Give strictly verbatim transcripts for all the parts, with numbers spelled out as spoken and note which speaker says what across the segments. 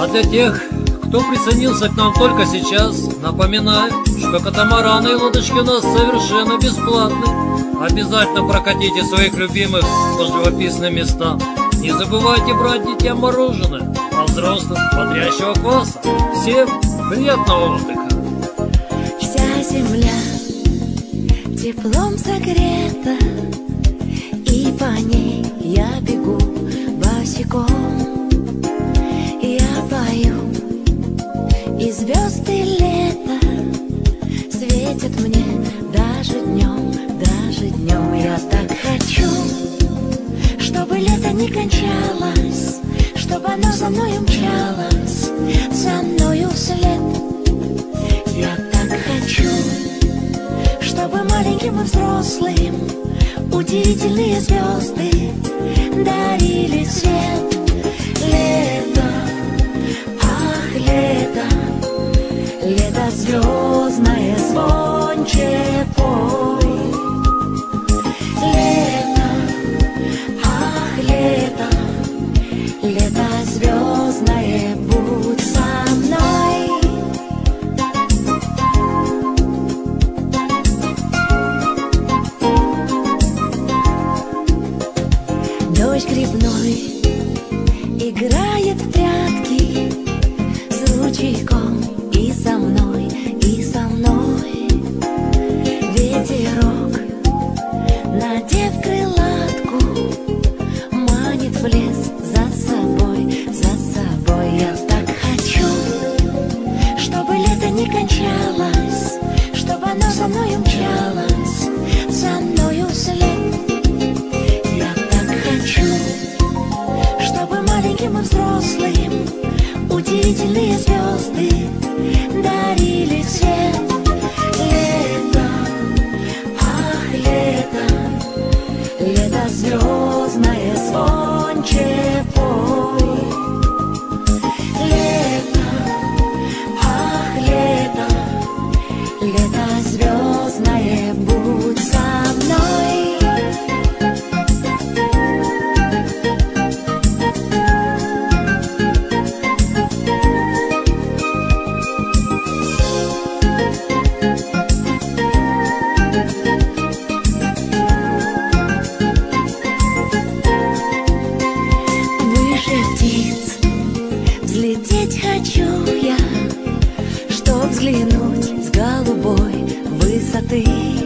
Speaker 1: А для тех, кто присоединился к нам только сейчас, напоминаю, что катамараны и лодочки у нас совершенно бесплатны. Обязательно прокатите своих любимых по живописным местам. Не забывайте брать детям мороженое, а взрослым бодрящего кваса. Всем приятного отдыха!
Speaker 2: Вся земля теплом согрета, и по ней я бегу босиком. Я пою, и звезды лета светят мне даже днем, даже днем. Я так хочу, чтобы лето не кончалось, чтобы оно за мною мчалось, за мною вслед. Я так хочу, чтобы маленьким и взрослым удивительные звезды дарили свет. Лето, ах, лето, лето звездное, звонче пой. Лето, ах, лето, лето звездное, будь со мной. Дождь грибной играет в прятки с ручейком, и со мной, и со мной. Ветерок, надев крылатку, манит в лес за собой, за собой. Я так хочу, чтобы лето не кончалось, чтобы оно за мною мчалось, за мною вслед. Я так хочу, чтобы маленьким и взрослым удивительные звезды дарили свет. Лето, ах, лето, лето звездное, звонче пой. Лето, ах, лето, лето звездное, будь со мной. Взлететь хочу я, чтоб взглянуть с голубой высоты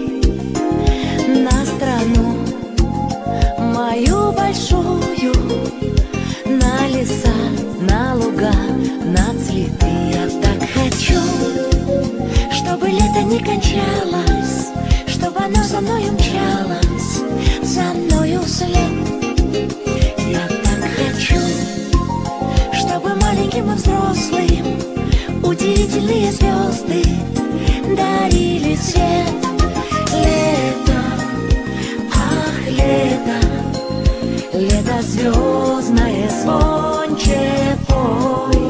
Speaker 2: на страну мою большую, на леса, на луга, на цветы. Я так хочу, чтобы лето не кончалось, чтобы оно за мною мчалось, за мною вслед. Я так хочу, чтобы маленьким и взрослым удивительные звезды дарили свет. Лето, ах, лето, лето звездное, звонче пой.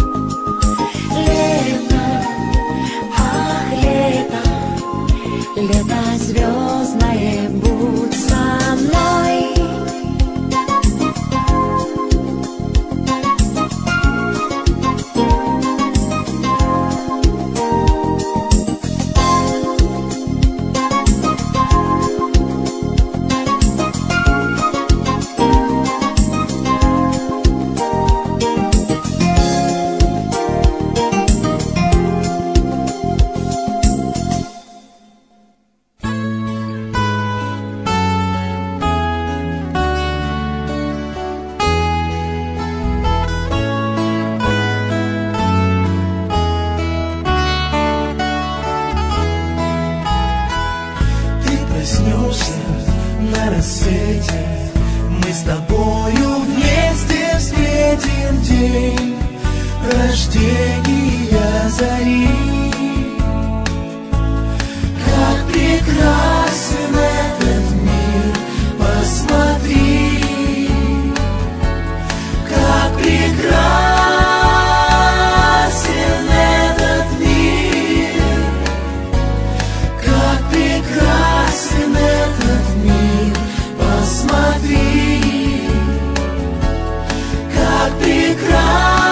Speaker 2: Лето, ах, лето, лето звездное, будь со мной.
Speaker 3: На рассвете мы с тобою вместе встретим день рождения зари. Как прекрасен этот мир, посмотри, как прекрасен этот мир, как прекрасен этот мир, посмотри, как прекрасен.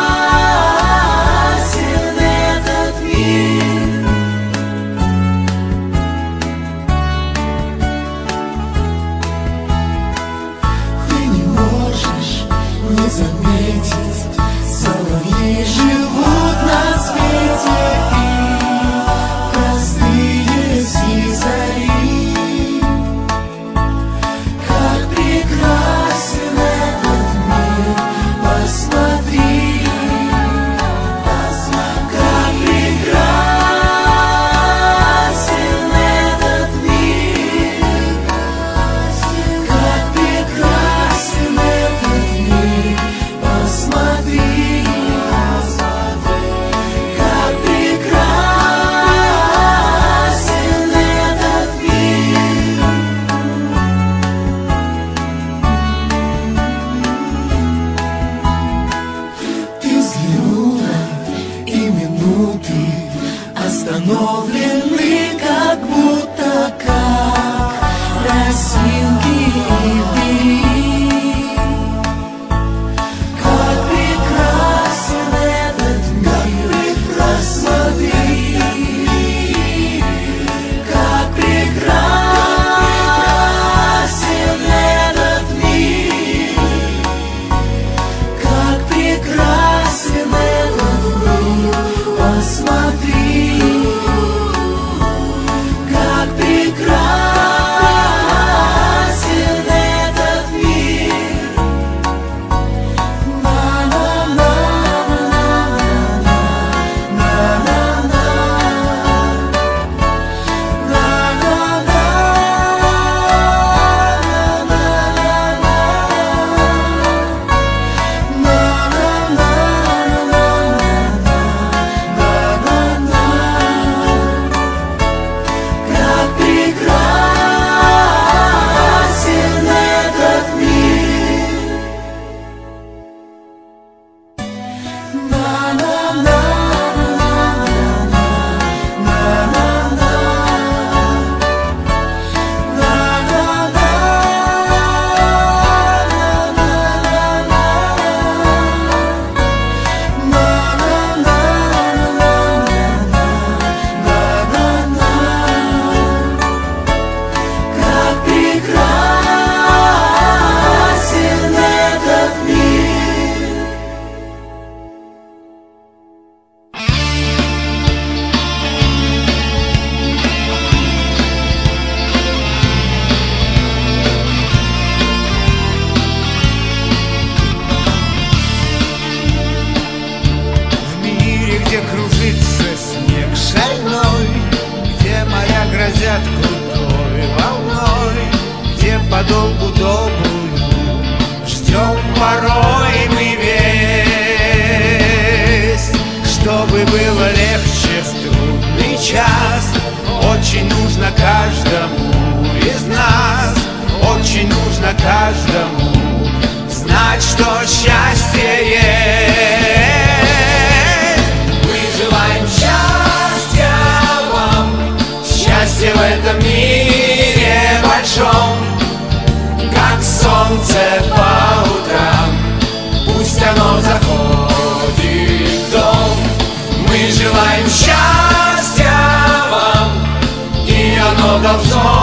Speaker 4: было легче в трудный час. Очень нужно каждому из нас, очень нужно каждому знать, что счастье есть. Мы желаем счастья вам, счастье в этом мире большом, как солнце по утрам, пусть оно заходит в дом. Мы желаем счастья вам, и оно должно